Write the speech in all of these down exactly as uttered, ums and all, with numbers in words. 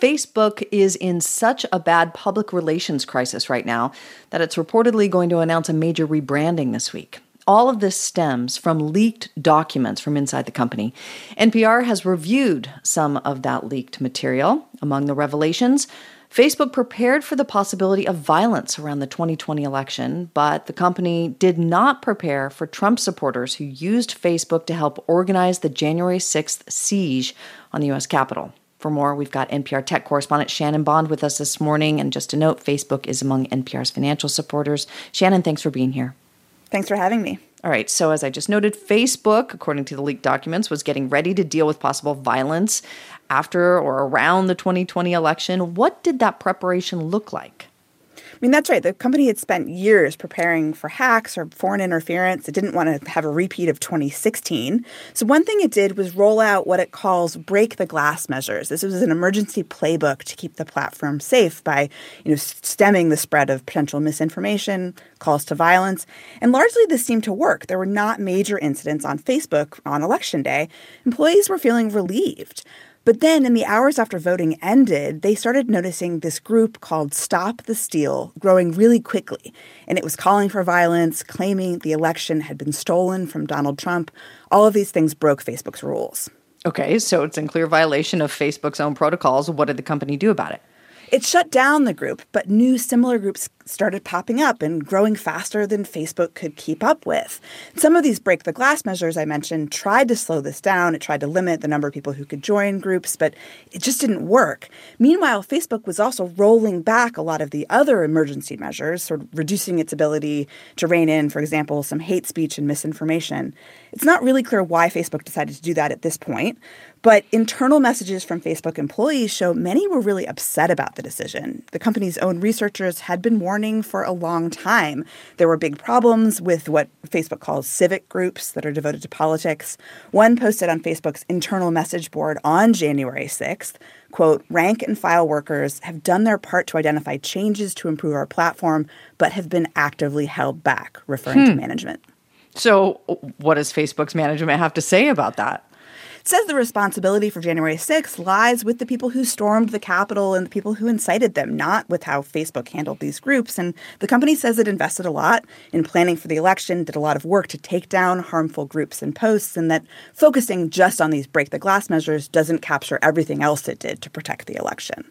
Facebook is in such a bad public relations crisis right now that it's reportedly going to announce a major rebranding this week. All of this stems from leaked documents from inside the company. N P R has reviewed some of that leaked material. Among the revelations, Facebook prepared for the possibility of violence around the twenty twenty election, but the company did not prepare for Trump supporters who used Facebook to help organize the January sixth siege on the U S Capitol. For more, we've got N P R tech correspondent Shannon Bond with us this morning. And just a note, Facebook is among N P R's financial supporters. Shannon, thanks for being here. Thanks for having me. All right, so as I just noted, Facebook, according to the leaked documents, was getting ready to deal with possible violence after or around the twenty twenty election. What did that preparation look like? I mean, that's right. The company had spent years preparing for hacks or foreign interference. It didn't want to have a repeat of twenty sixteen. So one thing it did was roll out what it calls break the glass measures. This was an emergency playbook to keep the platform safe by, you know, stemming the spread of potential misinformation, calls to violence. And largely this seemed to work. There were not major incidents on Facebook on Election Day. Employees were feeling relieved. But then in the hours after voting ended, they started noticing this group called Stop the Steal growing really quickly. And it was calling for violence, claiming the election had been stolen from Donald Trump. All of these things broke Facebook's rules. Okay, so it's in clear violation of Facebook's own protocols. What did the company do about it? It shut down the group, but new similar groups started popping up and growing faster than Facebook could keep up with. Some of these break the glass measures I mentioned tried to slow this down. It tried to limit the number of people who could join groups, but it just didn't work. Meanwhile, Facebook was also rolling back a lot of the other emergency measures, sort of reducing its ability to rein in, for example, some hate speech and misinformation. It's not really clear why Facebook decided to do that at this point, but internal messages from Facebook employees show many were really upset about the decision. The company's own researchers had been warning for a long time. There were big problems with what Facebook calls civic groups that are devoted to politics. One posted on Facebook's internal message board on January sixth, quote, rank and file workers have done their part to identify changes to improve our platform, but have been actively held back, referring hmm. to management. So what does Facebook's management have to say about that? It says the responsibility for January sixth lies with the people who stormed the Capitol and the people who incited them, not with how Facebook handled these groups. And the company says it invested a lot in planning for the election, did a lot of work to take down harmful groups and posts, and that focusing just on these break-the-glass measures doesn't capture everything else it did to protect the election.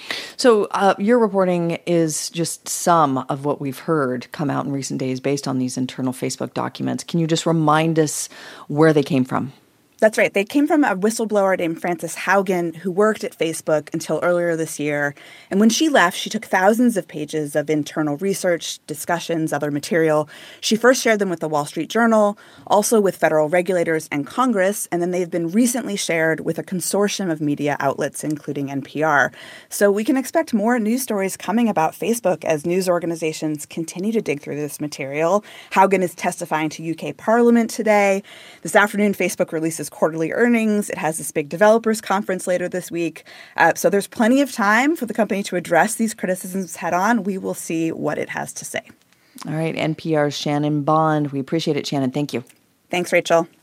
So uh, your reporting is just some of what we've heard come out in recent days based on these internal Facebook documents. Can you just remind us where they came from? That's right. They came from a whistleblower named Frances Haugen, who worked at Facebook until earlier this year. And when she left, she took thousands of pages of internal research, discussions, other material. She first shared them with the Wall Street Journal, also with federal regulators and Congress, and then they've been recently shared with a consortium of media outlets, including N P R. So we can expect more news stories coming about Facebook as news organizations continue to dig through this material. Haugen is testifying to U K Parliament today. This afternoon, Facebook releases quarterly earnings. It has this big developers conference later this week. Uh, so there's plenty of time for the company to address these criticisms head on. We will see what it has to say. All right. N P R's Shannon Bond. We appreciate it, Shannon. Thank you. Thanks, Rachel.